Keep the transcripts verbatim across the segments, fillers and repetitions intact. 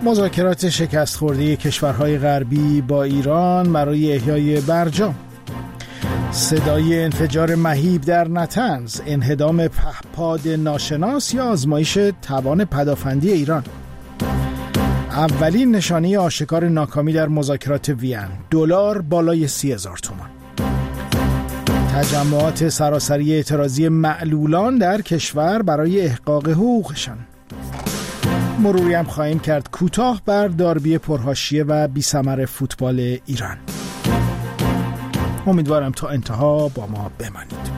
مذاکرات شکست خورده کشورهای غربی با ایران برای احیای برجام. صدای انفجار مهیب در نتنز، انهدام پهپاد ناشناس یا آزمایش توان پدافندی ایران. اولین نشانه آشکار ناکامی در مذاکرات وین، دلار بالای سی هزار تومان. تجمعات سراسری اعتراضی معلولان در کشور برای احقاق حقوقشان. مروری هم خواهیم کرد کوتاه بر داربی پرحاشیه و بی‌ثمر فوتبال ایران. امیدوارم تا انتها با ما بمانید.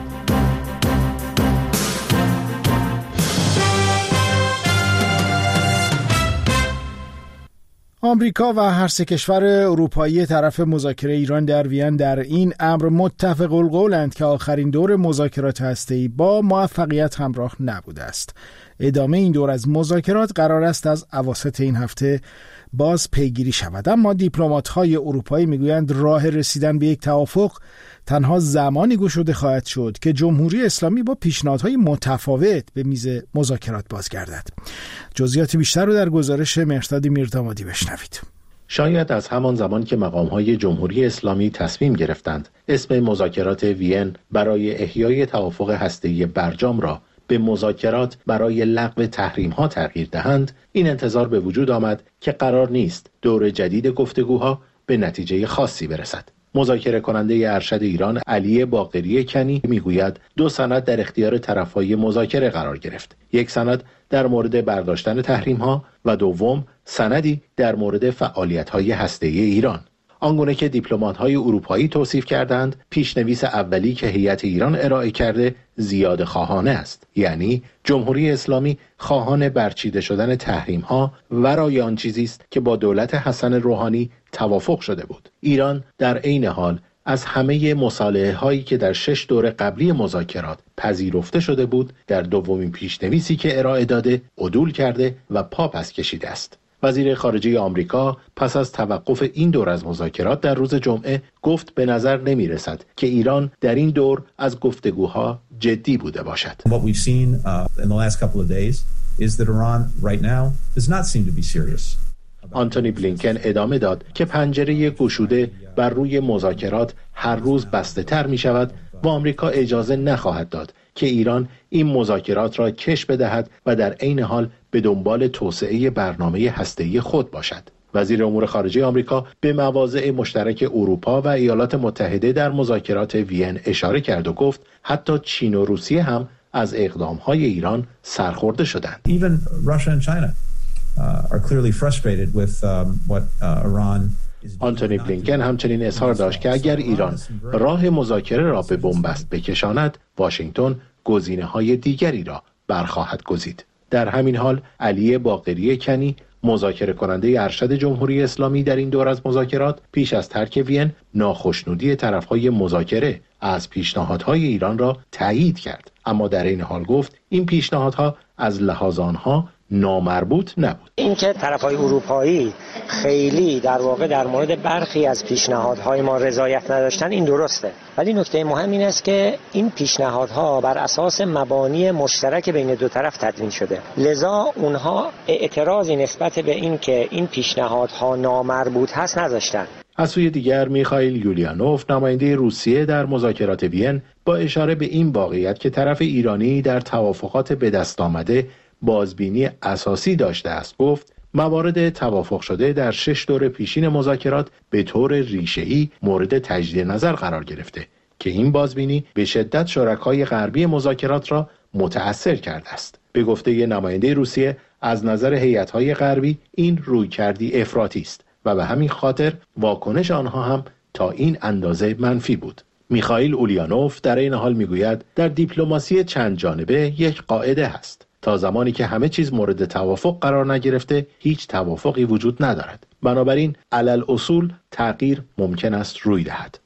آمریکا و هر سه کشور اروپایی طرف مذاکره ایران در وین در این امر متفق القولند که آخرین دور مذاکرات هسته‌ای با موفقیت همراه نبوده است. ادامه این دور از مذاکرات قرار است از اواسط این هفته باز پیگیری شود، اما دیپلمات‌های اروپایی میگویند راه رسیدن به یک توافق تنها زمانی گشوده خواهد شد که جمهوری اسلامی با پیشنهادهای متفاوت به میز مذاکرات بازگردد. جزئیات بیشتر رو در گزارش مهرداد میردامادی بشنوید. شاید از همان زمان که مقام‌های جمهوری اسلامی تصمیم گرفتند اسم مذاکرات وین برای احیای توافق هسته‌ای برجام را به مذاکرات برای لغو تحریم‌ها تغییر دهند، این انتظار به وجود آمد که قرار نیست دور جدید گفتگوها به نتیجه خاصی برسد. مذاکره کننده ارشد ایران علی باقری کنی میگوید دو سند در اختیار طرفهای مذاکره قرار گرفت. یک سند در مورد برداشتن تحریم‌ها و دوم سندی در مورد فعالیت‌های هسته‌ای ایران. آنگونه که دیپلمات‌های اروپایی توصیف کردند، پیشنویس اولی که هیئت ایران ارائه کرده زیاده خواهانه است، یعنی جمهوری اسلامی خواهان برچیده شدن تحریم‌ها ورای آن چیزی است که با دولت حسن روحانی توافق شده بود. ایران در عین حال از همه مصالحه هایی که در شش دور قبلی مذاکرات پذیرفته شده بود در دومین پیشنویسی که ارائه داده عدول کرده و پا پس کشیده است. وزیر خارجه آمریکا پس از توقف این دور از مذاکرات در روز جمعه گفت به نظر نمی رسد که ایران در این دور از گفتگوها جدی بوده باشد. What we've seen uh, in the last couple of days is that Iran right now does not seem to be serious. آنتونی بلینکن ادامه داد که پنجره گشوده بر روی مذاکرات هر روز بسته تر می شود و آمریکا اجازه نخواهد داد که ایران این مذاکرات را کش بدهد و در عین حال به دنبال توسعه برنامه هسته‌ای خود باشد. وزیر امور خارجه آمریکا به مواضع مشترک اروپا و ایالات متحده در مذاکرات وین اشاره کرد و گفت حتی چین و روسیه هم از اقدام‌های ایران سرخورده شدند. Even Russia and China uh, are clearly frustrated with um, what uh, Iran آنتونی بلینکن همچنین اظهار داشت که اگر ایران راه مذاکره را به بنبست بکشاند، واشنگتن گزینه‌های دیگری را برخواهد گزید. در همین حال علی باقری کنی مذاکره کننده ارشد جمهوری اسلامی در این دور از مذاکرات پیش از ترک وین ناخشنودی طرفهای مذاکره از پیشنهادهای ایران را تایید کرد، اما در این حال گفت این پیشنهادها از لحاظ آنها نامربوط نبود. اینکه طرفهای اروپایی خیلی در واقع در مورد برخی از پیشنهادهای ما رضایت نداشتن این درسته، ولی نکته مهم این است که این پیشنهادها بر اساس مبانی مشترک بین دو طرف تدوین شده، لذا اونها اعتراضی نسبت به این که این پیشنهادها نامربوط هست نداشتن. از سوی دیگر میخائیل یولیانوف نماینده روسیه در مذاکرات وین با اشاره به این واقعیت که طرف ایرانی در توافقات به دست آمده بازبینی اساسی داشته است گفت موارد توافق شده در شش دور پیشین مذاکرات به طور ریشه‌ای مورد تجدید نظر قرار گرفته که این بازبینی به شدت شرکای غربی مذاکرات را متأثر کرده است. به گفته نماینده روسیه از نظر هیئت‌های غربی این رویکردی افراطی است و به همین خاطر واکنش آنها هم تا این اندازه منفی بود. میخائیل اولیانوف در این حال میگوید در دیپلماسی چند جانبه یک قاعده هست: تا زمانی که همه چیز مورد توافق قرار نگرفته هیچ توافقی وجود ندارد. بنابراین علل اصول تغییر ممکن است روی دهد.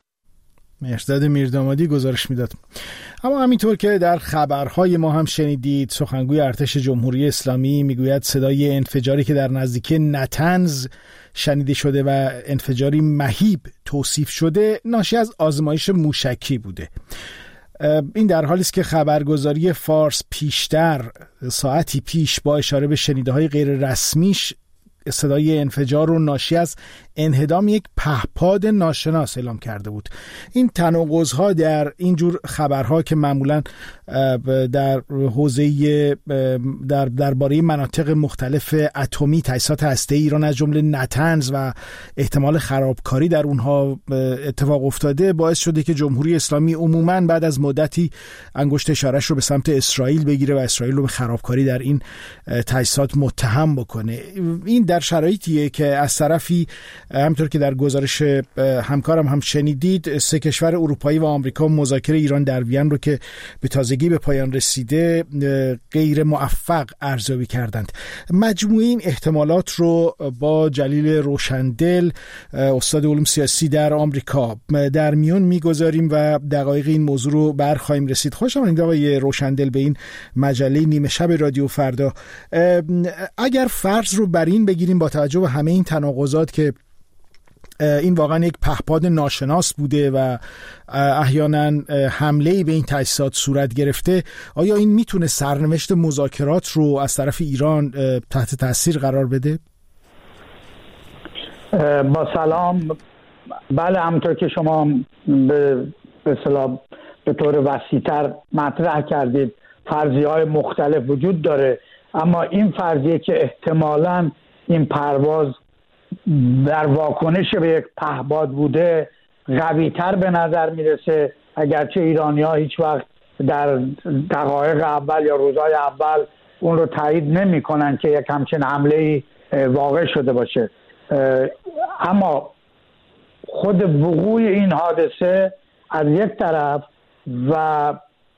مهرداد میردامادی گزارش میداد. اما همینطور که در خبرهای ما هم شنیدید، سخنگوی ارتش جمهوری اسلامی میگوید صدای انفجاری که در نزدیکی نتنز شنیده شده و انفجاری مهیب توصیف شده ناشی از آزمایش موشکی بوده. این در حالی است که خبرگزاری فارس پیشتر ساعتی پیش با اشاره به شنیده‌های غیر رسمیش صدای انفجار رو ناشی از انهدام یک پهپاد ناشناس اعلام کرده بود. این تناقض‌ها در اینجور خبرها که معمولاً در حوزه در درباره مناطق مختلف اتمی تاسیسات هسته‌ای ایران از جمله نتنز و احتمال خرابکاری در اونها اتفاق افتاده باعث شده که جمهوری اسلامی عموماً بعد از مدتی انگشت اشارهش رو به سمت اسرائیل بگیره و اسرائیل رو به خرابکاری در این تاسیسات متهم بکنه. این در شرایطیه که از طرفی همونطور که در گزارش همکارم هم شنیدید سه کشور اروپایی و آمریکا مذاکره ایران در وین رو که به تازگی به پایان رسیده غیر موفق ارزیابی کردند. مجموعه این احتمالات رو با جلیل روشندل استاد علوم سیاسی در آمریکا در میون میگذاریم و دقایق این موضوع رو برخواهیم رسید. خوش آمدید آقای روشندل به این مجله نیمه شب رادیو فردا. اگر فرض رو بر این بگیریم با توجه به همه این تناقضات که این واقعا یک پهپاد ناشناس بوده و احیانا حمله‌ای به این تاسیسات صورت گرفته، آیا این میتونه سرنوشت مذاکرات رو از طرف ایران تحت تاثیر قرار بده؟ با سلام. بله، همونطور که شما به به اصطلاح به طور وسیع‌تر مطرح کردید فرضیه‌های مختلف وجود داره، اما این فرضیه که احتمالاً این پرواز در واکنش به یک پهپاد بوده قوی‌تر به نظر میرسه، اگرچه ایرانی‌ها هیچ وقت در دقایق اول یا روزهای اول اون رو تایید نمی‌کنن که یک همچین حمله‌ای واقع شده باشه. اما خود وقوع این حادثه از یک طرف و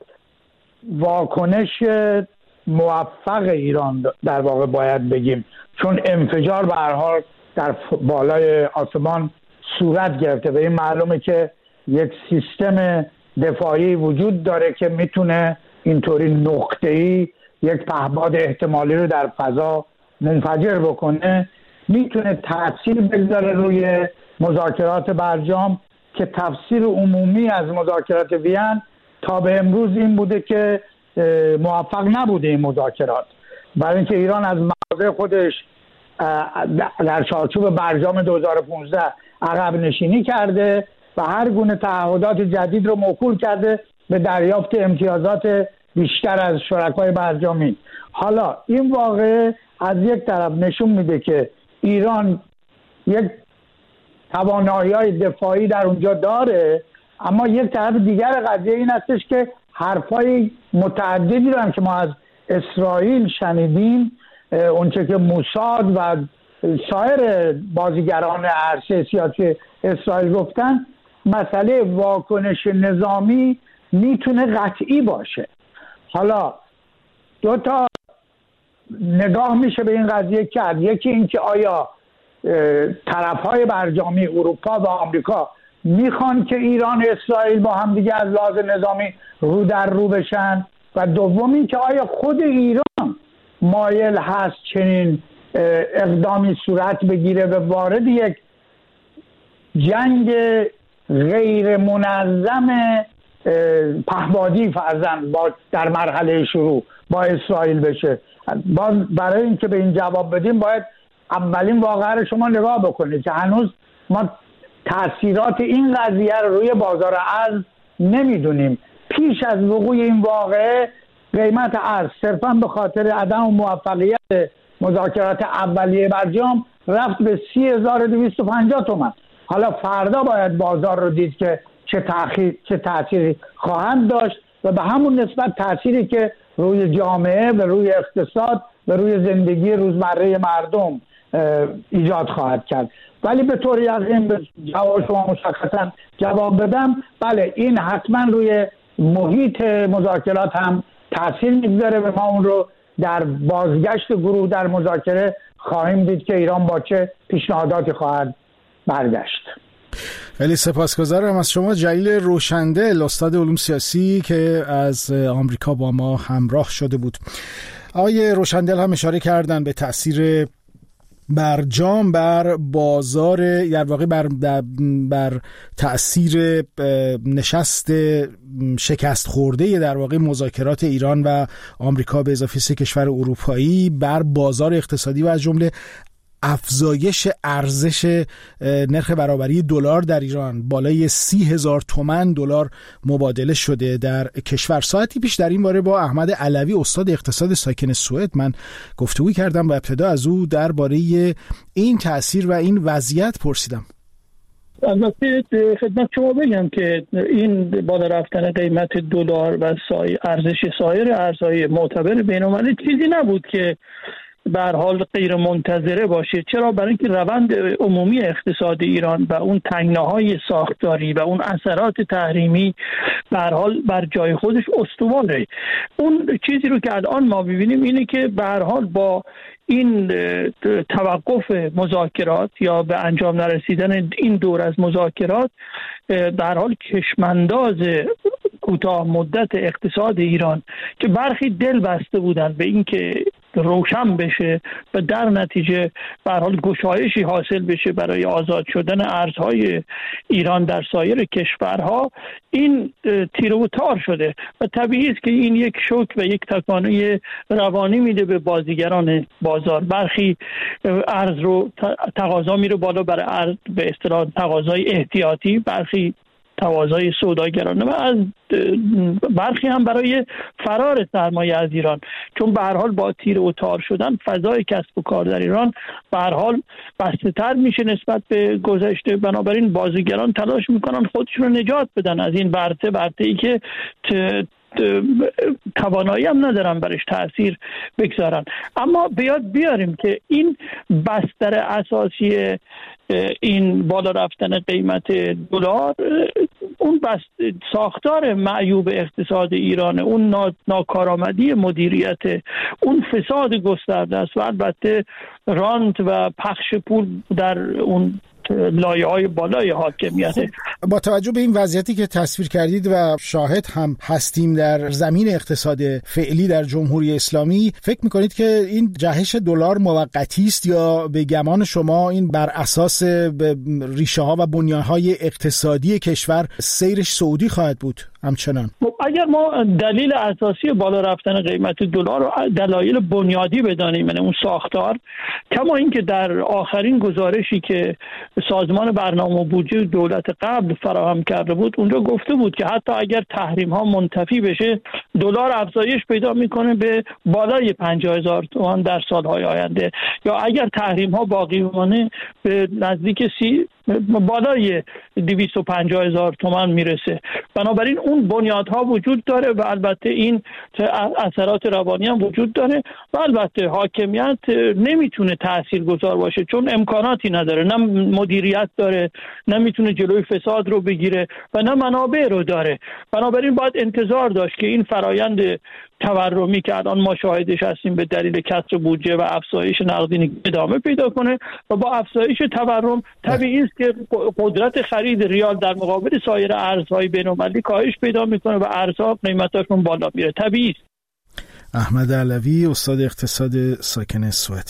واکنش موفق ایران در واقع باید بگیم، چون انفجار به هر حال در بالای آسمان صورت گرفته و این معلومه که یک سیستم دفاعی وجود داره که میتونه اینطوری نقطه‌ای یک پهپاد احتمالی رو در فضا منفجر بکنه، میتونه تأثیر بگذاره روی مذاکرات برجام که تفسیر عمومی از مذاکرات وین تا به امروز این بوده که موفق نبوده این مذاکرات، برای اینکه ایران از مواضع خودش در چارچوب برجام دو هزار و پانزده عقب نشینی کرده و هر گونه تعهدات جدید رو موکول کرده به دریافت امتیازات بیشتر از شرکای برجامی. حالا این واقعه از یک طرف نشون میده که ایران یک توانایی‌های دفاعی در اونجا داره، اما یک طرف دیگر قضیه این هستش که حرفای متعددی رو هم که ما از اسرائیل شنیدیم، اونچه که موساد و سایر بازیگران عرصه سیاسی اسرائیل گفتن، مسئله واکنش نظامی میتونه قطعی باشه. حالا دو تا نگاه میشه به این قضیه کرد. یکی این که آیا طرفهای برجامی اروپا و آمریکا میخوان که ایران و اسرائیل با هم دیگه از لحاظ نظامی رو در رو بشن، و دومی که آیا خود ایران مایل هست چنین اقدامی صورت بگیره و وارد یک جنگ غیر منظم پهپادی فرضاً با در مرحله شروع با اسرائیل بشه. باز برای اینکه به این جواب بدیم باید اولین واقعه رو شما نگاه بکنید که هنوز ما تأثیرات این قضیه رو روی بازار ارز نمیدونیم. پیش از وقوع این واقعه قیمت ارز صرفاً به خاطر عدم موفقیت مذاکرات اولیه برجام رفت به سی هزار و دویست و پنجاه تومان. حالا فردا باید بازار رو دید که چه تأخیر چه تأثیری خواهند داشت و به همون نسبت تأثیری که روی جامعه و روی اقتصاد و روی زندگی روزمره مردم ایجاد خواهد کرد. ولی به طور یقین به جواب شما مشخصا جواب بدم، بله این حتما روی محیط مذاکرات هم تأثیر میگذاره و ما اون رو در بازگشت گروه در مذاکره خواهیم دید که ایران با چه پیشنهاداتی خواهد برگشت. خیلی سپاسگزارم از شما جلیل روشندل، استاد علوم سیاسی که از آمریکا با ما همراه شده بود. آقای روشندل هم اشاره کردن به تأثیر برجام بر بازار، در واقع بر, بر تأثیر نشست شکست خورده در واقع مذاکرات ایران و آمریکا به اضافه سه کشور اروپایی بر بازار اقتصادی و از جمله افزایش ارزش نرخ برابری دلار در ایران، بالای سی هزار تومان دلار مبادله شده در کشور. ساعتی پیش در این باره با احمد علوی استاد اقتصاد ساکن سوئد من گفتگو کردم و ابتدا از او درباره این تأثیر و این وضعیت پرسیدم. البته خدمت شما بگم که این بالا رفتن قیمت دلار و سای ارزش سایر ارزهای معتبر بین‌المللی چیزی نبود که به هر حال غیر منتظره باشه. چرا؟ برای اینکه روند عمومی اقتصاد ایران و اون تنگناهای ساختاری و اون اثرات تحریمی به هر حال بر جای خودش استواره. اون چیزی رو که الان ما می‌بینیم اینه که به هر حال با این توقف مذاکرات یا به انجام نرسیدن این دور از مذاکرات به هر حال کشمنداز کوتاه مدت اقتصاد ایران که برخی دل بسته بودن به این که روشن بشه و در نتیجه به هر حال گشایشی حاصل بشه برای آزاد شدن ارزهای ایران در سایر کشورها، این تیر و تار شده و طبیعی است که این یک شوک و یک تکانه روانی میده به بازیگران بازار. برخی ارز رو تقاضا میره بالا برای ارز به اصطلاح تقاضای احتیاطی، برخی تقاضای سوداگرانه و از برخی هم برای فرار سرمایه از ایران، چون به هر حال با تیر و تار شدن فضای کسب و کار در ایران به هر حال بسته‌تر میشه نسبت به گذشته. بنابراین بازیگران تلاش میکنن خودشون رو نجات بدن از این ورطه ورطه‌ای که توانایی هم ندارن برش تأثیر بگذارن. اما بیاد بیاریم که این بستر اساسی این بالا رفتن قیمت دلار اون بست ساختار معیوب اقتصاد ایران، اون ناکارآمدی مدیریت، اون فساد گسترده است و البته رانت و پخش پول در اون لایه‌های بالای حاکمیت. با توجه به این وضعیتی که تصویر کردید و شاهد هم هستیم در زمین اقتصاد فعلی در جمهوری اسلامی، فکر می‌کنید که این جهش دلار موقتی است یا به گمان شما این بر اساس ریشه‌ها و بنیان‌های اقتصادی کشور سیرش صعودی خواهد بود همچنان؟ اگر ما دلیل اساسی بالا رفتن قیمت دلار رو دلایل بنیادی بدانیم، یعنی اون ساختار، کما اینکه در آخرین گزارشی که سازمان برنامه و بودجه دولت قبل فراهم کرده بود اونجا گفته بود که حتی اگر تحریم ها منتفی بشه دلار افزایش پیدا میکنه به بالای پنجاه هزار تومان در سالهای آینده، یا اگر تحریم ها باقی بمانه به نزدیک سی بالای دویست و پنجاه هزار تومان میرسه. بنابراین اون بنیادها وجود داره و البته این اثرات روانی هم وجود داره و البته حاکمیت نمیتونه تاثیرگذار باشه چون امکاناتی نداره، نه مدیریت داره، نه میتونه جلوی فساد رو بگیره و نه منابع رو داره. بنابراین باید انتظار داشت که این فرایند تورمی که الان ما شاهدش هستیم به دلیل کسر بودجه و افزایش نقدینگی ادامه پیدا کنه و با افزایش تورم طبیعی است که قدرت خرید ریال در مقابل سایر ارزهای بین‌المللی کاهش پیدا میکنه و ارزها قیمتاشون بالا میره. طبیعی است. احمد علوی استاد اقتصاد ساکن سوئد.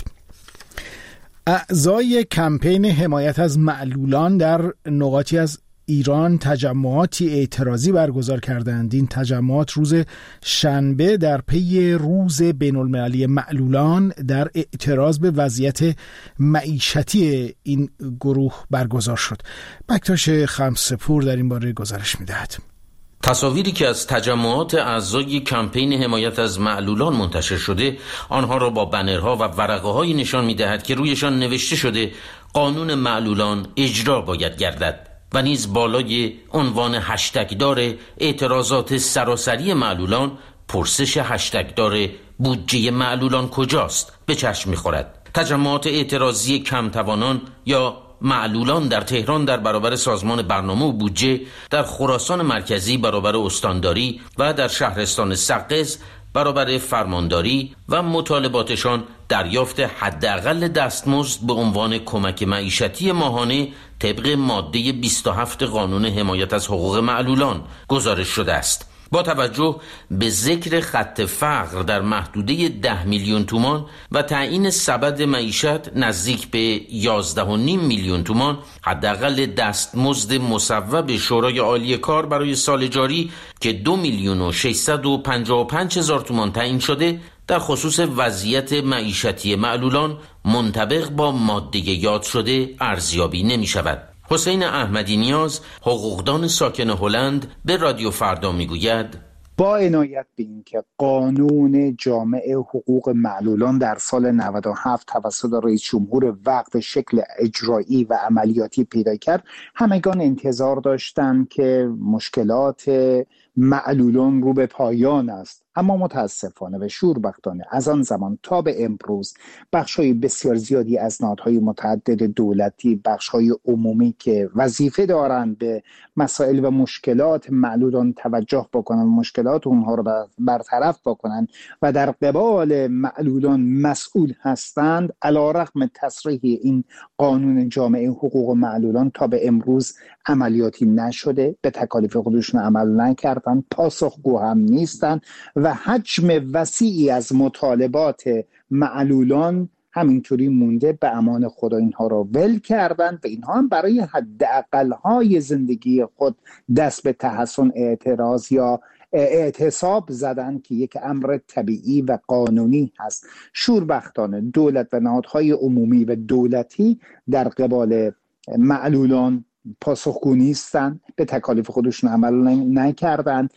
اعضای کمپین حمایت از معلولان در نقاطی از ایران تجمعاتی اعتراضی برگزار کردند. این تجمعات روز شنبه در پی روز بین‌المللی معلولان در اعتراض به وضعیت معیشتی این گروه برگزار شد. بکتاش خمسپور در این باره گزارش می‌دهد. تصاویری که از تجمعات اعضای کمپین حمایت از معلولان منتشر شده آنها را با بنرها و ورقه‌هایی نشان می‌دهد که رویشان نوشته شده قانون معلولان اجرا باید گردد و نیز بالای عنوان هشتگ دار اعتراضات سراسری معلولان پرسش هشتگ دار بودجه معلولان کجاست به چشم می‌خورد. تجمعات اعتراضی کمتوانان یا معلولان در تهران در برابر سازمان برنامه و بودجه، در خراسان مرکزی برابر استانداری و در شهرستان سقز برابر فرمانداری و مطالباتشان دریافت حداقل دستمزد به عنوان کمک معیشتی ماهانه طبق ماده بیست و هفت قانون حمایت از حقوق معلولان گزارش شده است. با توجه به ذکر خط فقر در محدوده ده میلیون تومان و تعیین سبد معیشت نزدیک به یازده و نیم میلیون تومان، حداقل دستمزد مصوب شورای عالی کار برای سال جاری که دو میلیون و ششصد و پنجاه و پنج هزار تومان تعیین شده در خصوص وضعیت معیشتی معلولان منطبق با ماده یاد شده ارزیابی نمی شود. حسین احمدی نیاز، حقوقدان ساکن هلند، به رادیو فردا می گوید با عنایت به این که قانون جامع حقوق معلولان در سال نود و هفت توسط رئیس جمهور وقت شکل اجرایی و عملیاتی پیدا کرد، همگان انتظار داشتند که مشکلات معلولان رو به پایان است. اما متاسفانه و شوربختانه از آن زمان تا به امروز بخش‌های بسیار زیادی از نهادهای متعدد دولتی، بخش‌های عمومی که وظیفه دارند به مسائل و مشکلات معلولان توجه بکنند، مشکلات اونها رو برطرف بکنند و در قبال معلولان مسئول هستند، علی‌رغم تصریح این قانون جامع حقوق معلولان تا به امروز عملیاتی نشده، به تکالیف خودشون عمل نکردن، پاسخگو هم نیستن و حجم وسیعی از مطالبات معلولان همینطوری مونده به امان خدا. اینها را ول کردن و اینها هم برای حداقل‌های زندگی خود دست به تحسن، اعتراض یا اعتصاب زدن که یک امر طبیعی و قانونی هست. شوربختانه دولت و نهادهای عمومی و دولتی در قبال معلولان پاسخگو نیستن، به تکالیف خودشون عمل نکردند.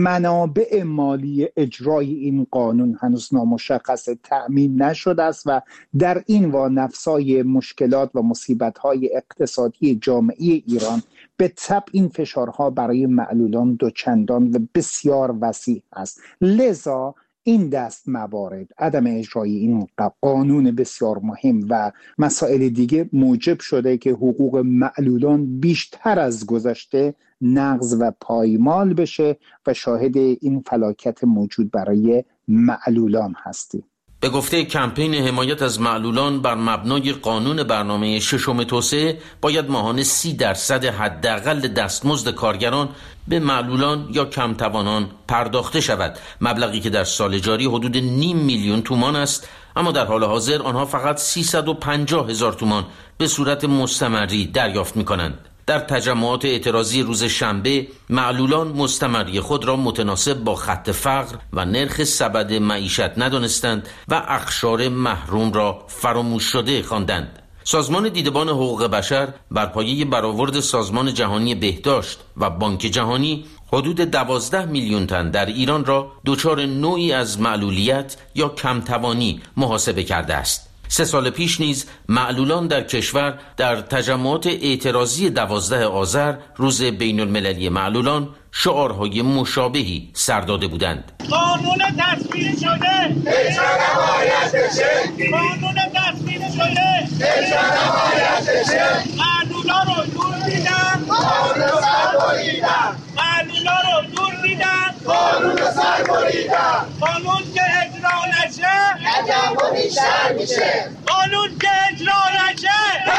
منابع مالی اجرای این قانون هنوز نامشخص، تأمین نشده است و در این وانفسای مشکلات و مصیبت‌های اقتصادی جامعه ایران به طبع این فشارها برای معلولان دوچندان و بسیار وسیع است. لذا این دست موارد، عدم اجرای این قانون بسیار مهم و مسائل دیگه موجب شده که حقوق معلولان بیشتر از گذشته نقض و پایمال بشه و شاهد این فلاکت موجود برای معلولان هستیم. به گفته کمپین حمایت از معلولان بر مبنای قانون برنامه ششم توسعه باید ماهانه سی درصد حداقل دستمزد کارگران به معلولان یا کمتوانان پرداخته شود، مبلغی که در سال جاری حدود نیم میلیون تومان است، اما در حال حاضر آنها فقط سیصد و پنجاه هزار تومان به صورت مستمری دریافت می کنند. در تجمعات اعتراضی روز شنبه، معلولان مستمری خود را متناسب با خط فقر و نرخ سبد معیشت ندانستند و اقشار محروم را فراموش شده خواندند. سازمان دیدبان حقوق بشر بر پایه برآورد سازمان جهانی بهداشت و بانک جهانی حدود دوازده میلیون تن در ایران را دچار نوعی از معلولیت یا کمتوانی محاسبه کرده است. سه سال پیش نیز معلولان در کشور در تجمعات اعتراضی دوازده آذر روز بین المللی معلولان شعارهای مشابهی سر داده بودند. قانون تصویب شده اجرا نباید بشه. قانون تصویب شده اجرا نباید بشه. معلولان رو دور دیدن، قانون رو سر بریدن. معلولان رو دور دیدن، قانون رو سر بریدن. قانون که اجرا نشه تجربه بیشتر میشه. قانون که اجرا نشه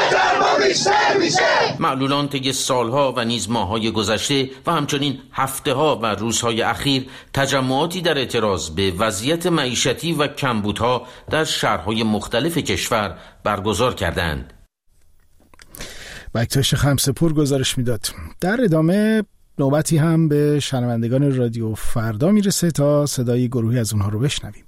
تجربه بیشتر میشه. معلولان طی سالها و نیز ماه‌های گذشته و همچنین هفته‌ها و روزهای اخیر تجمعاتی در اعتراض به وضعیت معیشتی و کمبودها در شهرهای مختلف کشور برگزار کردند. بکتاش خمسه‌پور گزارش میداد. در ادامه نوبتی هم به شنوندگان رادیو فردا میرسه تا صدای گروهی از اونها رو بشنویم.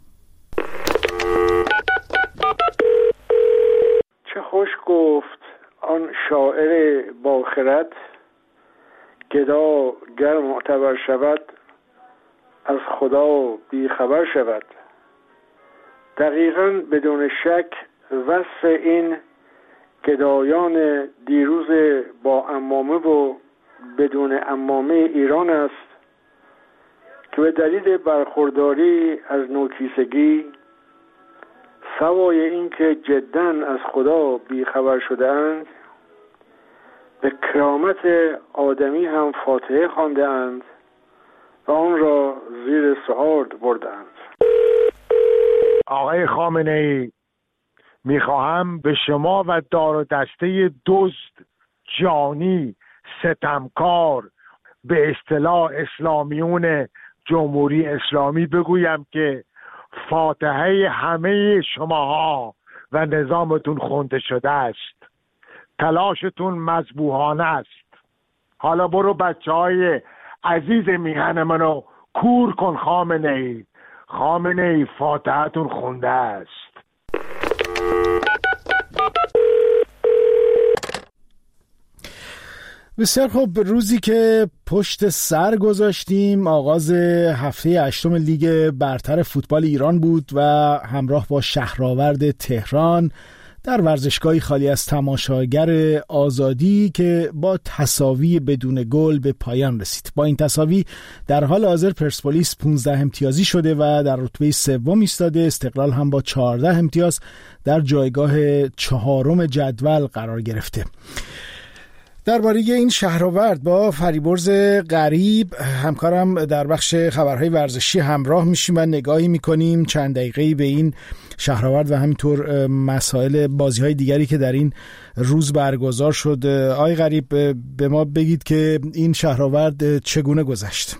چه خوش گفت آن شاعر با خرد، گدا گر معتبر شود از خدا بی خبر شود. دقیقاً بدون شک وصف این گدایان دیروز با عمامه و بدون عمامه ایران است که به دلیل برخورداری از نوکیسگی سوای اینکه جداً از خدا بیخبر شده‌اند به کرامت آدمی هم فاتحه خوانده‌اند و آن را زیر سوال بردند. آقای خامنه‌ای، میخواهم به شما و دار و دسته دزد، جانی، ستمکار، به اصطلاح اسلامیون جمهوری اسلامی بگویم که فاتحه همه شماها و نظامتون خونده شده است. تلاشتون مذبوحانه است. حالا برو بچه های عزیز میهن منو کور کن خامنه‌ای. خامنه ای فاتحتون خونده است. بسیار خوب، روزی که پشت سر گذاشتیم آغاز هفته هشتم لیگ برتر فوتبال ایران بود و همراه با شهرآورد تهران در ورزشگاهی خالی از تماشاگر آزادی که با تساوی بدون گل به پایان رسید. با این تساوی در حال حاضر پرسپولیس پانزده امتیازی شده و در رتبه سوم ایستاده. استقلال هم با چهارده امتیاز در جایگاه چهارم جدول قرار گرفته. درباره این شهرآورد با فریبرز غریب همکارم در بخش خبرهای ورزشی همراه میشیم و نگاهی میکنیم چند دقیقه‌ای به این شهرآورد و همینطور مسائل بازی‌های دیگری که در این روز برگزار شد. آقای غریب به ما بگید که این شهرآورد چگونه گذشت؟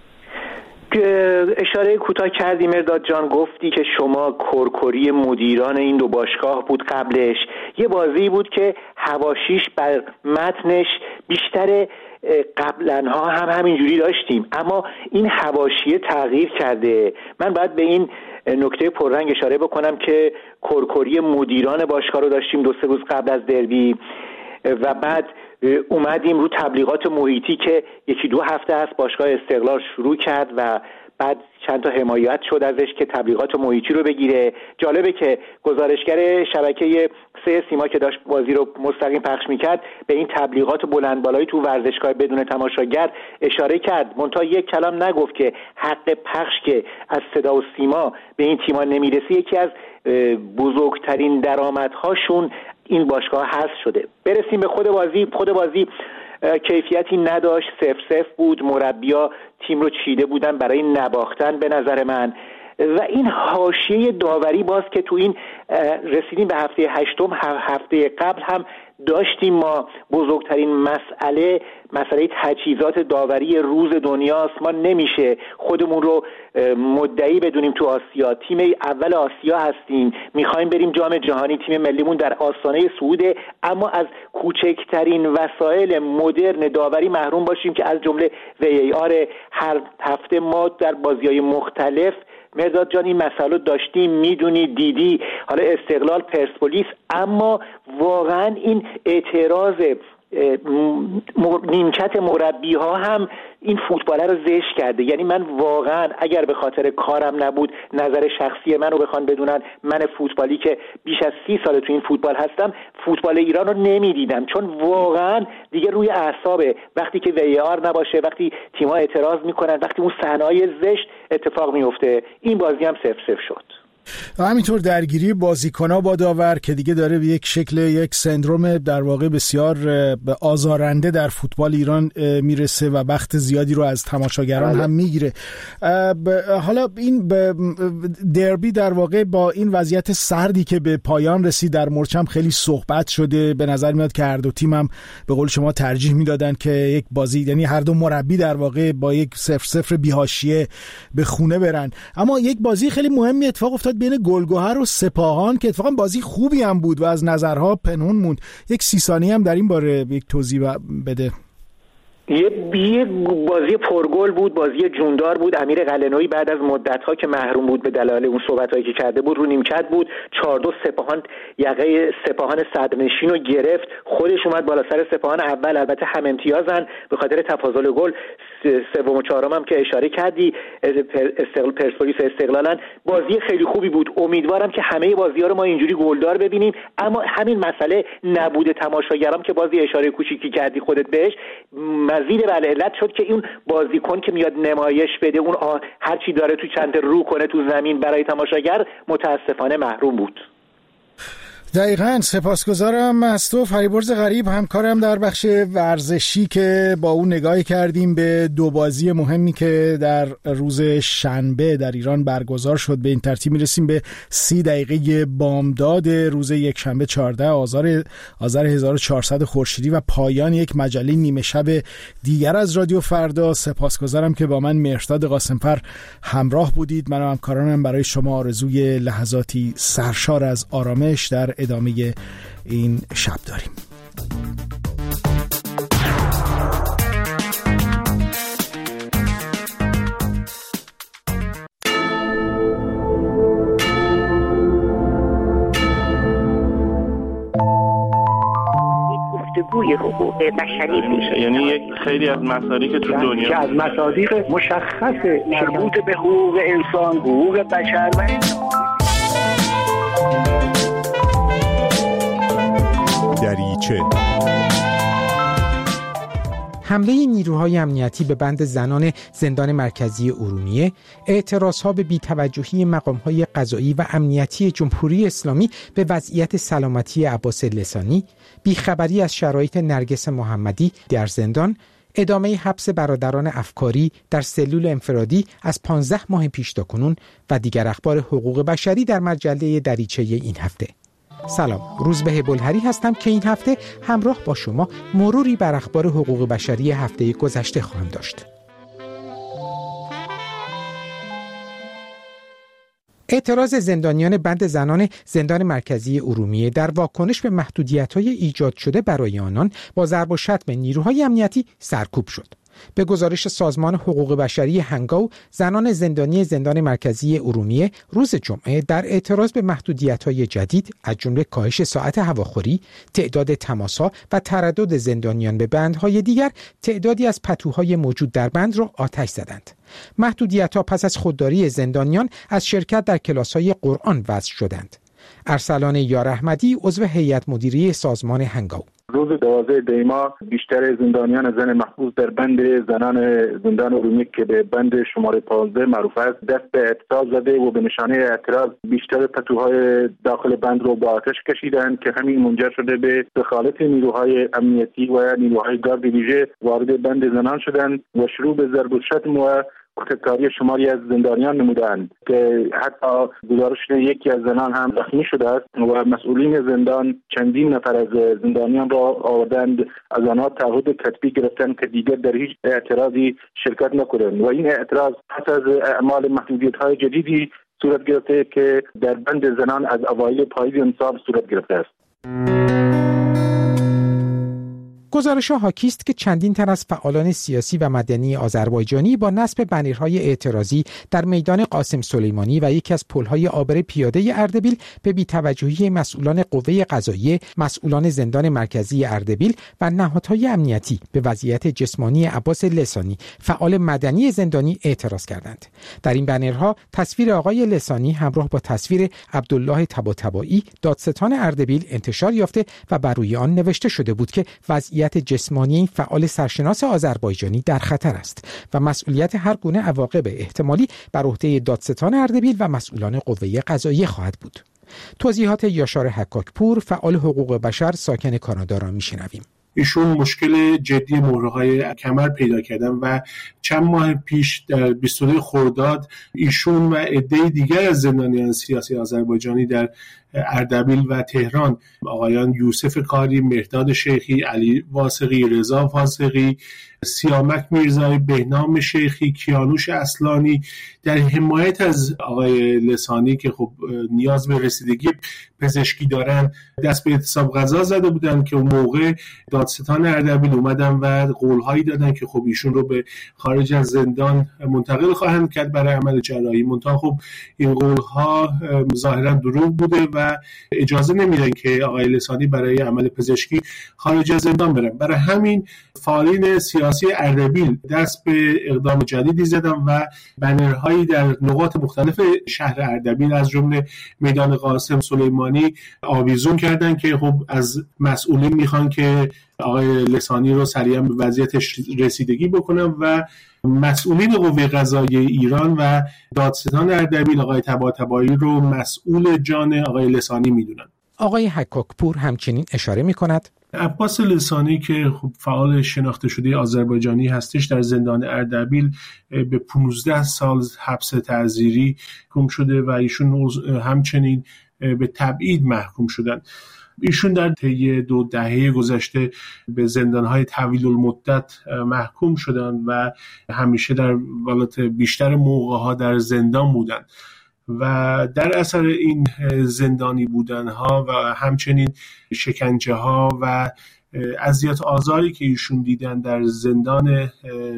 اشاره کوتاه کردی مرداد جان، گفتی که شما کرکری مدیران این دو باشگاه بود. قبلش یه بازی بود که حواشیش بر متنش بیشتر قبلنها هم همینجوری داشتیم، اما این حواشیه تغییر کرده. من باید به این نکته پررنگ اشاره بکنم که کرکری مدیران باشگاه رو داشتیم دو سه روز قبل از دربی و بعد اومدیم رو تبلیغات محیطی که یکی دو هفته است باشگاه استقلال شروع کرد و بعد چند تا حمایت شد ازش که تبلیغات محیطی رو بگیره. جالبه که گزارشگر شبکه سه سیما که داشت بازی رو مستقیم پخش میکرد به این تبلیغات بلند بالایی تو ورزشگاه بدون تماشاگر اشاره کرد، منتها یک کلام نگفت که حق پخش که از صدا و سیما به این تیم‌ها نمیرسه یکی از بزرگترین درآمدهاشون این باشگاه حذف شده. برسیم به خود بازی. خود بازی کیفیتی نداشت، صفر صفر بود. مربی‌ها تیم رو چیده بودن برای نباختن به نظر من و این حاشیه داوری باز که تو این رسیدیم به هفته هشتم، هفته قبل هم داشتیم ما بزرگترین مسئله مسئله تجهیزات داوری روز دنیاست. ما نمیشه خودمون رو مدعی بدونیم تو آسیا، تیم اول آسیا هستیم، میخوایم بریم جام جهانی، تیم ملیمون در آستانه صعوده، اما از کوچکترین وسایل مدرن داوری محروم باشیم که از جمله وی ای آر. هر هفته ما در بازی‌های مختلف مرداد جان این مسئله داشتیم، میدونی، دیدی، حالا استقلال، پرسپولیس، اما واقعا این اعتراض نیمکت مربی ها هم این فوتبال رو زشت کرده. یعنی من واقعا اگر به خاطر کارم نبود، نظر شخصی من رو بخوان بدونن، من فوتبالی که بیش از سی سال تو این فوتبال هستم، فوتبال ایران رو نمیدیدم، چون واقعا دیگه روی اعصابه وقتی که وی آر نباشه، وقتی تیم‌ها اعتراض میکنن، وقتی اون صحنه‌های زشت اتفاق میفته. این بازی هم صفر صفر شد. و همینطور درگیری بازیکن‌ها با داور که دیگه داره به یک شکل یک سندروم در واقع بسیار آزارنده در فوتبال ایران میرسه و وقت زیادی رو از تماشاگران هم میگیره. حالا این دربی در واقع با این وضعیت سردی که به پایان رسید در مورچم خیلی صحبت شده. به نظر میاد که هر دو تیم هم به قول شما ترجیح میدادن که یک بازی، یعنی هر دو مربی در واقع با یک صفر صفر بی‌حاشیه به خونه برن. اما یک بازی خیلی مهمی اتفاق افتاد بین گلگهر و سپاهان که اتفاقا بازی خوبی هم بود و از نظرها پنهون موند. یک سی ثانیه هم در این باره یک توضیح بده. یه یه بازی پرگل بود، بازی جوندار بود. امیر قلعه‌نویی بعد از مدت‌ها که محروم بود به دلایل اون صحبت‌هایی که کرده بود رو نیمکت بود. چهار دو سپاهان یقه سپاهان صدرنشین رو گرفت، خودش اومد بالا سر سپاهان. اول البته هم امتیازن به خاطر تفاضل گل، سوم و چهارم هم که اشاره کردی استقلال پرسپولیس استقلالن. بازی خیلی خوبی بود. امیدوارم که همه بازی‌ها رو ما اینجوری گلدار ببینیم، اما همین مسئله نبود تماشاگرام که بازی اشاره کوچیکی کردی خودت بهش مزید بر علت شد که این بازیکن که میاد نمایش بده، اون هر چی داره تو چند رو کنه تو زمین برای تماشاگر، متاسفانه محروم بود. دقیقاً. سپاسگزارم از تو فریبرز غریب، همکارم در بخش ورزشی، که با اون نگاهی کردیم به دو بازی مهمی که در روز شنبه در ایران برگزار شد. به این ترتیب میرسیم به سی دقیقه بامداد روز یک شنبه چهارده آذر آذر هزار و چهارصد خورشیدی و پایان یک مجله نیمه شب دیگر از رادیو فردا. سپاسگزارم که با من مهرداد قاسمفر همراه بودید. من و همکارانم برای شما آرزوی لحظاتی سرشار از آرامش در ادامه این شب داریم. بازگوی حقوق بشری میشه. یعنی یک خیلی از مصادیق تو دنیا که از مصادیق مشخص مربوط به حقوق انسان، حقوق بشر و دریچه. حمله نیروهای امنیتی به بند زنان زندان مرکزی ارومیه، اعتراضها به بی‌توجهی مقام‌های قضایی و امنیتی جمهوری اسلامی به وضعیت سلامتی عباس لسانی، بیخبری از شرایط نرگس محمدی در زندان، ادامه حبس برادران افکاری در سلول انفرادی از پانزده ماه پیش تا کنون و دیگر اخبار حقوق بشری در مجله دریچه این هفته. سلام، روزبه بلهری هستم که این هفته همراه با شما مروری بر اخبار حقوق بشری هفته گذشته خواهم داشت. اعتراض زندانیان بند زنان زندان مرکزی ارومیه در واکنش به محدودیت‌های ایجاد شده برای آنان با ضرب و شتم نیروهای امنیتی سرکوب شد. به گزارش سازمان حقوق بشری هنگاو، زنان زندانی زندان مرکزی ارومیه روز جمعه در اعتراض به محدودیت‌های جدید از جمله کاهش ساعت هواخوری، تعداد تماس‌ها و تردد زندانیان به بندهای دیگر، تعدادی از پتوهای موجود در بند را آتش زدند. محدودیت‌ها پس از خودداری زندانیان از شرکت در کلاس‌های قرآن وضع شدند. ارسلان یار احمدی، عضو هیئت مدیره سازمان هنگاو: روز دوازده دی ماه بیشتر زندانیان زن محبوس در بند زنان زندان ارومیه که به بند شماره پانزده معروف است دست به اعتصاب زده و به نشانه اعتراض بیشتر پتوهای داخل بند رو با آتش کشیدند که همین منجر شده به دخالت نیروهای امنیتی و نیروهای گارد ویژه وارد بند زنان شدند و شروع به ضرب و شتم و کتککاری شماری از زندانیان نمودند که حتی گزارش یکی از زنان هم زخمی شده است و مسئولین زندان چندین نفر از زندانیان را آوردند، از آنها تعهد کتبی گرفتند که دیگر در هیچ اعتراضی شرکت نکنند و این اعتراض پس از اعمال محدودیت‌های جدیدی صورت گرفته که در بند زنان از اوایل پاییز امسال صورت گرفته است. گزارش حاکی است که چندین تن از فعالان سیاسی و مدنی آذربایجانی با نصب بنرهای اعتراضی در میدان قاسم سلیمانی و یکی از پل‌های عابر پیاده اردبیل به بی‌توجهی مسئولان قوه قضاییه، مسئولان زندان مرکزی اردبیل و نهادهای امنیتی به وضعیت جسمانی عباس لسانی، فعال مدنی زندانی، اعتراض کردند. در این بنرها تصویر آقای لسانی همراه با تصویر عبدالله طباطبایی، دادستان اردبیل، انتشار یافته و بر روی آن نوشته شده بود که وضعیت جسمانی این فعال سرشناس آذربایجانی در خطر است و مسئولیت هر گونه عواقب احتمالی بر عهده دادستان اردبیل و مسئولان قوه قضاییه خواهد بود. توضیحات یاشار حکاکپور، فعال حقوق بشر ساکن کانادا را میشنویم. ایشون مشکل جدی مهره‌های کمر پیدا کردن و چند ماه پیش در بیست و دو خرداد ایشون و عده دیگر از زندانیان سیاسی آذربایجانی در اردبیل و تهران، آقایان یوسف کاری، مهداد شیخی، علی واسقی، رضا واسقی، سیامک میرزایی، بهنام شیخی، کیانوش اصلانی، در حمایت از آقای لسانی که خب نیاز به رسیدگی پزشکی دارن دست به اعتصاب غذا زده بودن که اون موقع دادستان اردبیل اومدن و قولهایی دادن که خب ایشون رو به خارج از زندان منتقل خواهند کرد برای عمل جراحی. منتها خب این قولها ظاهرا دروغ بوده و اجازه نمیدن که آقای لسانی برای عمل پزشکی خارج از زندان برن. برای همین فعالین سیاسی اردبیل دست به اقدام جدیدی زدن و بنرهایی در نقاط مختلف شهر اردبیل از جمله میدان قاسم سلیمانی آویزون کردن که خب از مسئولین میخوان که آقای لسانی رو سریعا به وضعیتش رسیدگی بکنن و مسئولین قوه قضاییه ایران و دادستان اردبیل آقای طباطبایی رو مسئول جان آقای لسانی میدونن. آقای حکاکپور همچنین اشاره میکند عباس لسانی که خب فعال شناخته شده آذربایجانی هستش در زندان اردبیل به پانزده سال حبس تعزیری محکوم شده و ایشون همچنین به تبعید محکوم شدن. ایشون در طی دو دهه گذشته به زندان‌های طویل المدت محکوم شدن و همیشه در ولات بیشتر موقع‌ها در زندان بودن و در اثر این زندانی بودنها و همچنین شکنجه ها و اذیت آزاری که ایشون دیدن در زندان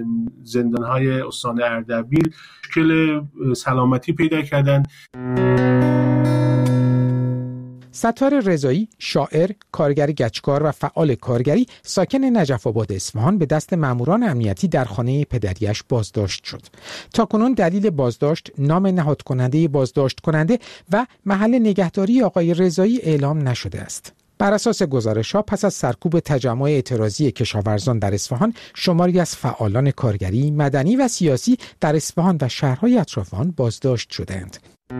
زندان‌های استان اردبیل مشکل سلامتی پیدا کردن. ستار رضایی، شاعر، کارگر گچکار و فعال کارگری ساکن نجف آباد اصفهان به دست ماموران امنیتی در خانه پدریش بازداشت شد. تاکنون دلیل بازداشت، نام نهاد کننده بازداشت کننده و محل نگهداری آقای رضایی اعلام نشده است. بر اساس گزارش‌ها پس از سرکوب تجمع اعتراضی کشاورزان در اصفهان، شماری از فعالان کارگری، مدنی و سیاسی در اصفهان و شهرهای اطراف آن بازداشت شدند.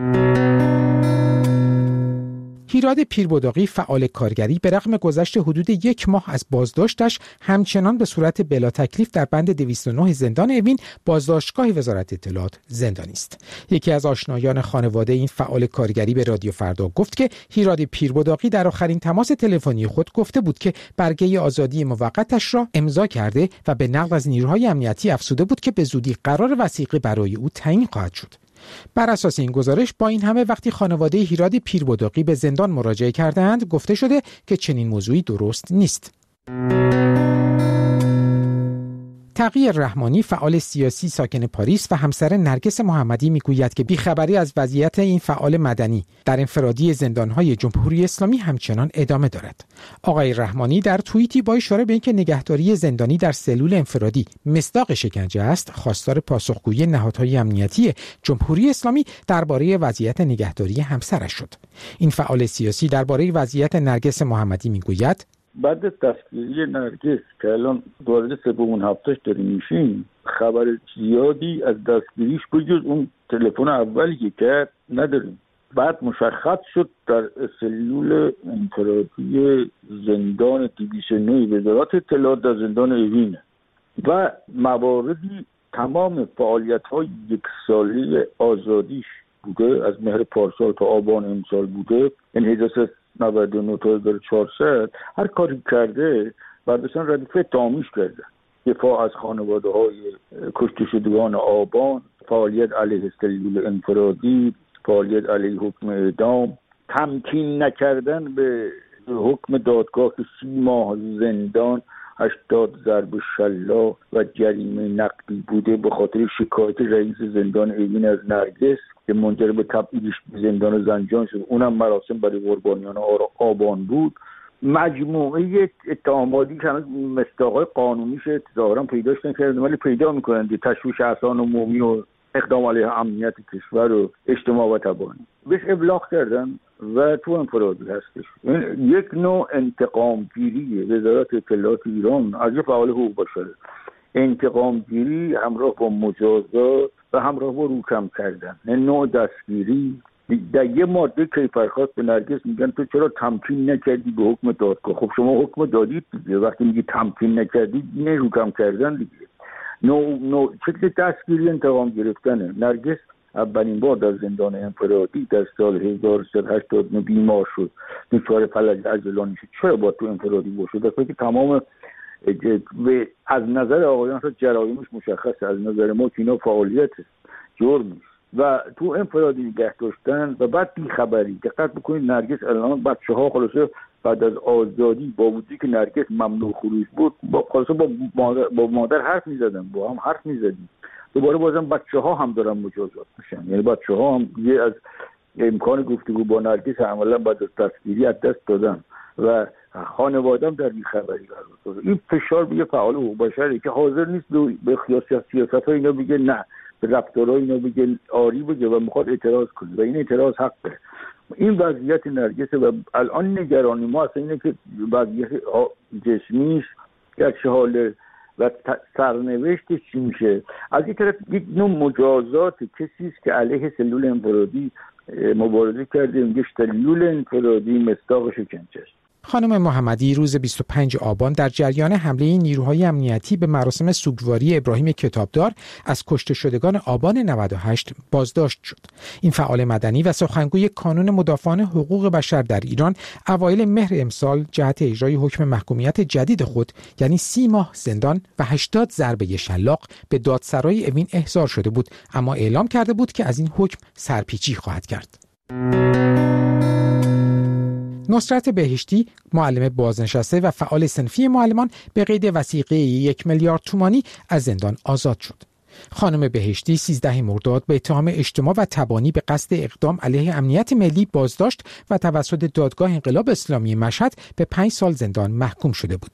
هیراد پیربداقی فعال کارگری به رغم گذشت حدود یک ماه از بازداشتش همچنان به صورت بلا تکلیف در بند دویست و نه زندان اوین بازداشتگاه وزارت اطلاعات زندانی است. یکی از آشنایان خانواده این فعال کارگری به رادیو فردا گفت که هیراد پیربداقی در آخرین تماس تلفنی خود گفته بود که برگه آزادی موقتش را امضا کرده و به نقل از نیروهای امنیتی افزوده بود که به زودی قرار وثیقه برای او تعیین خواهد شد. بر اساس این گزارش با این همه وقتی خانواده هیراد پیربداقی به زندان مراجعه کردند، گفته شده که چنین موضوعی درست نیست. تقی رحمانی فعال سیاسی ساکن پاریس و همسر نرگس محمدی میگوید که بیخبری از وضعیت این فعال مدنی در انفرادی زندانهای جمهوری اسلامی همچنان ادامه دارد. آقای رحمانی در توییتی با اشاره به اینکه نگهداری زندانی در سلول انفرادی مصداق شکنجه است، خواستار پاسخگویی نهادهای امنیتی جمهوری اسلامی درباره وضعیت نگهداری همسرش شد. این فعال سیاسی درباره وضعیت نرگس محمدی میگوید: بعد از دستگیری نرگس که الان وارد سومین هفتهش داریم میشیم، خبر زیادی از دستگیریش بجز اون تلفن اولی که کرد نداریم. بعد مشخص شد در سلول انفرادی زندان دویست و نه وزارت اطلاعات در زندان اوینه و مواردی تمام فعالیت‌های یک ساله آزادیش بوده، از مهر پارسال تا آبان امسال بوده، این هزار نود و نه تا هزار و چهارصد هر کاری کرده برداشتن ردیف اتهامیش کرده. دفاع از خانواده های کشته شدگان آبان، فعالیت علیه سلول انفرادی، فعالیت علیه حکم اعدام، تمکین نکردن به حکم دادگاه که سی ماه زندان، هشتاد ضرب شلاق و جریمه نقدی بوده به خاطر شکایت رئیس زندان اوین از نرگس که منجر به تبعیدش به زندان زنجان شد. اونم مراسم برای قربانیان آبان بود. مجموعه اتهاماتی که هنوز مصداق‌های قانونیش ظاهرا پیداش نکردن ولی پیدا میکنن، تشویش احسان عمومی و اقدام علیه امنیت کشور و اجتماع و تبانی بهش ابلاغ کردن و تو انفرادی هستش. یک نوع انتقام گیری وزارت اطلاعات ایران از یه فعال حقوق بشر، انتقام گیری همراه با مجازات و همراه با روکم کردن، نوع دستگیری. در یه ماده کیفرخواست به نرگس میگن تو چرا تمکین نکردی به حکم دادگاه؟ خب شما حکم دادید دیگه، وقتی میگی تمکین نکردی نه روکم کردن دیگه. نوع نوع شکل دستگیری انتقام گرفتنه. نرگس اولین بار در زندان انفرادی در سال هزار و سیصد و هشتاد و نه بیمار شد، دچار فلج عضلانی شد. چرا با تو انفرادی باشه؟ در حالی که تمام از نظر آقایان جرایمش مشخصه، از نظر ما که اینا فعالیت جرم و تو انفرادی نگه داشتن و بعد بیخبری. دقت بکنید نرگس الان بچه ها خلاصه بعد از آزادی با وجودی که نرگس ممنوع خروج بود با خلاصه با مادر, با مادر حرف میزدن، با هم حرف میزدیم. دوباره بازم بچه ها هم دارن مجازات میشن، یعنی بچه ها هم یه از امکان گفتگو با نرگس عملا بعد از دستگیری از دست دادن و خانواده هم در بیخبری قرار داده. این فشار به یه فعال حقوق بشری که حاضر نیست به سیاست ها اینا بگه نه، به رفتارها اینا بگه آری بگه و میخواد اعتراض کنه و این اعتراض حقه. این وضعیت نرگسه و الان نگرانی ما اصلا اینه که وضعیت جسمیش در چه حاله و سرنوشتش چی میشه. از این طرف یک نوع مجازات کسی است که علیه سلول انفرادی مبارزه کرده، میگه سلول انفرادی مصداق شکنجه است. خانم محمدی روز بیست و پنج آبان در جریان حمله نیروهای امنیتی به مراسم سوگواری ابراهیم کتابدار از کشته شدگان آبان نود و هشت بازداشت شد. این فعال مدنی و سخنگوی کانون مدافعان حقوق بشر در ایران اوایل مهر امسال جهت اجرای حکم محکومیت جدید خود یعنی سی ماه زندان و هشتاد ضربه شلاق به دادسرای اوین احضار شده بود، اما اعلام کرده بود که از این حکم سرپیچی خواهد کرد. نصرت بهشتی، معلم بازنشسته و فعال صنفی معلمان به قید وثیقه یک میلیارد تومانی از زندان آزاد شد. خانم بهشتی سیزده مرداد به اتهام اجتماع و تبانی به قصد اقدام علیه امنیت ملی بازداشت و توسط دادگاه انقلاب اسلامی مشهد به پنج سال زندان محکوم شده بود.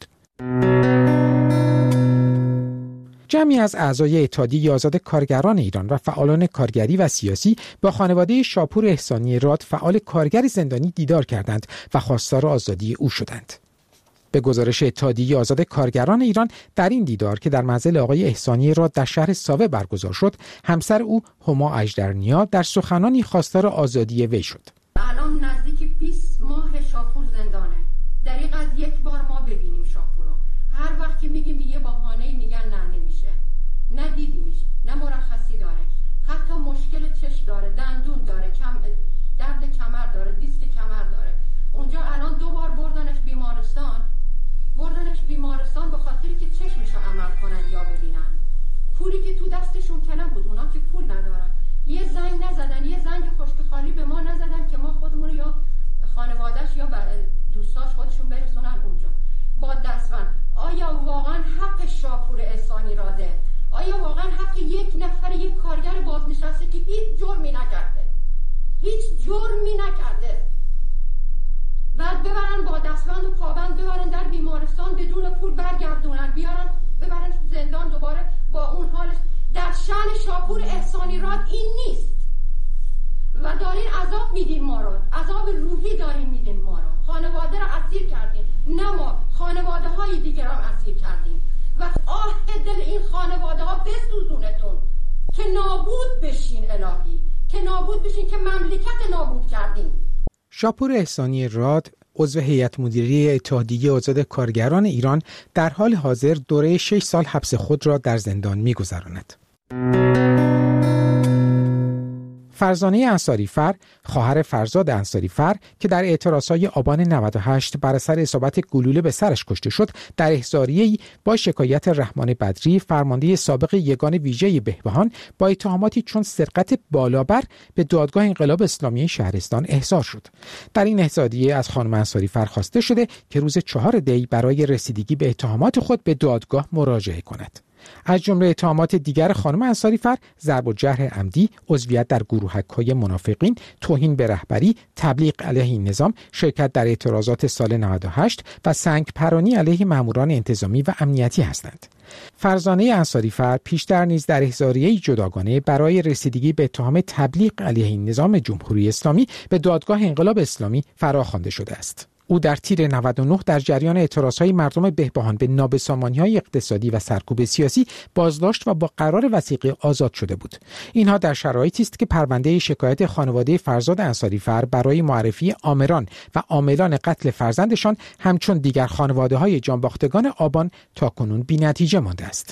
جمعی از اعضای اتحادیه آزاد کارگران ایران و فعالان کارگری و سیاسی با خانواده شاپور احسانی راد فعال کارگر زندانی دیدار کردند و خواستار آزادی او شدند. به گزارش اتحادیه آزاد کارگران ایران، در این دیدار که در منزل آقای احسانی راد در شهر ساوه برگزار شد، همسر او هما اژدرنیا در سخنانی خواستار آزادی وی شد. الان نزدیک بیست ماه شاپور زندانه. دریغ از یک بار ما ببینیم شاپورو. هر وقت که میگیم یه بهانه‌ای میگن نه نمیشه. نه دیدیمش، نه مرخصی داره. حتی مشکل چشم داره، دندون داره، کم درد کمر داره، دیسک کمر داره. اونجا الان دو بار بردنش بیمارستان. بردنش بیمارستان به خاطری که چشمشو عمل کنن یا ببینن. پولی که تو دستشون که نبود، اونا که پول ندارن. یه زنگ نزدن، یه زنگ خشک خالی به ما نزدن که ما خودمون یا خانواده‌اش یا دوستاش خودشون برسونن اونجا. با دستبند. آیا واقعا حق شاپور احسانی راده؟ آیا واقعا حق یک نفر یک کارگر بازنشسته که هیچ جرمی نکرده؟ هیچ جرمی نکرده. بعد ببرن با دستبند و پابند ببرن در بیمارستان بدون پول برگردونن بیارن ببرن زندان دوباره با اون حالش. در شأن شاپور احسانی راد این نیست و دارین عذاب میدین ما رو، عذاب روحی دارین میدین ما رو. خانواده رو اسیر کردین، نه ما خانواده های دیگر هم اسیر کردین و آه دل این خانواده ها بسوزونتون که نابود بشین الهی، که نابود بشین، که مملکت نابود کردین. شاپور احسانی راد عضو هیئت مدیره اتحادیه آزاد کارگران ایران در حال حاضر دوره شش سال حبس خود را در زندان می‌گذراند. فرزانه انصاریفر، خواهر فرزاد انصاریفر که در اعتراضهای آبان نود و هشت بر اثر اصابت گلوله به سرش کشته شد، در احضاریه‌ای با شکایت رحمان بدری، فرمانده سابق یگان ویژه بهبهان، با اتهاماتی چون سرقت بالابر به دادگاه انقلاب اسلامی شهرستان احضار شد. در این احضاریه از خانم انصاریفر خواسته شده که روز چهار دی برای رسیدگی به اتهامات خود به دادگاه مراجعه کند. از جمله اتهامات دیگر خانم انصاریفر، ضرب و جرح عمدی، عضویت در گروهک‌های منافقین، توهین به رهبری، تبلیغ علیه این نظام، شرکت در اعتراضات سال نود و هشت و سنگ پرانی علیه ماموران انتظامی و امنیتی هستند. فرزانه انصاریفر پیشتر نیز در احضاریه‌ای جداگانه برای رسیدگی به اتهام تبلیغ علیه این نظام جمهوری اسلامی به دادگاه انقلاب اسلامی فراخوانده شده است. او در تیر نود و نه در جریان اعتراضهای مردم بهبهان به نابسامانی‌های اقتصادی و سرکوب سیاسی بازداشت و با قرار وثیقه آزاد شده بود. اینها در شرایطی است که پرونده شکایت خانواده فرزاد انصاریفر برای معرفی آمران و عاملان قتل فرزندشان همچون دیگر خانواده‌های جانباختگان آبان تاکنون بی‌نتیجه مانده است.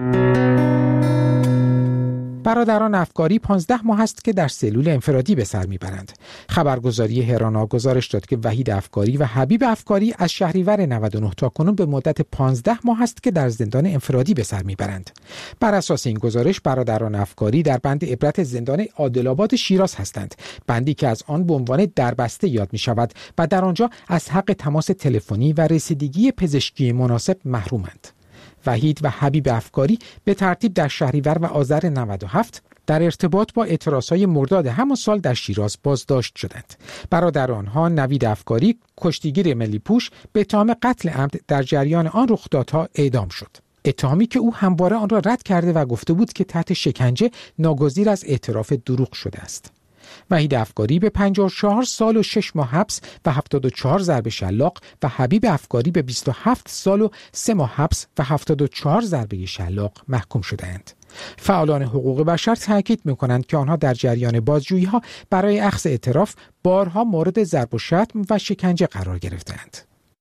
برادران افکاری پانزده ماه است که در سلول انفرادی به سر میبرند. خبرگزاری هرانا گزارش داد که وحید افکاری و حبیب افکاری از شهریور نود و نه تا کنون به مدت پانزده ماه است که در زندان انفرادی به سر میبرند. بر اساس این گزارش برادران افکاری در بند عبرت زندان عادل‌آباد شیراز هستند، بندی که از آن به عنوان دربسته یاد می شود و در آنجا از حق تماس تلفنی و رسیدگی پزشکی مناسب محرومند. وحید و حبیب افکاری به ترتیب در شهریور و آذر نود و هفت در ارتباط با اعتراضهای مرداد همان سال در شیراز بازداشت شدند. برادر آنها نوید افکاری، کشتیگیر ملی پوش، به اتهام قتل عمد در جریان آن رخدادها اعدام شد. اتهامی که او همواره آن را رد کرده و گفته بود که تحت شکنجه ناگزیر از اعتراف دروغ شده است. وحید افکاری به پنجاه و چهار سال و شش ماه حبس و هفتاد و چهار ضربه شلاق و حبیب افکاری به بیست و هفت سال و سه ماه حبس و هفتاد و چهار ضربه شلاق محکوم شده‌اند. فعالان حقوق بشر تاکید می‌کنند که آنها در جریان بازجویی‌ها برای اخذ اعتراف بارها مورد ضرب و شتم و شکنجه قرار گرفته‌اند.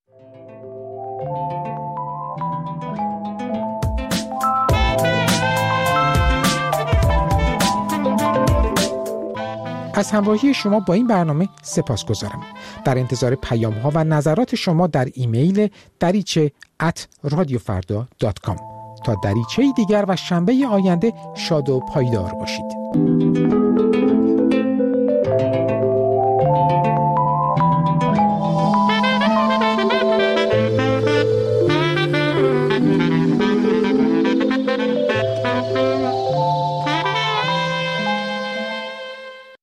از همراهی شما با این برنامه سپاسگزارم. در انتظار پیام‌ها و نظرات شما در ایمیل دریچه ات رادیو فردا دات کام. تا دریچه دیگر و شنبه آینده شاد و پایدار باشید.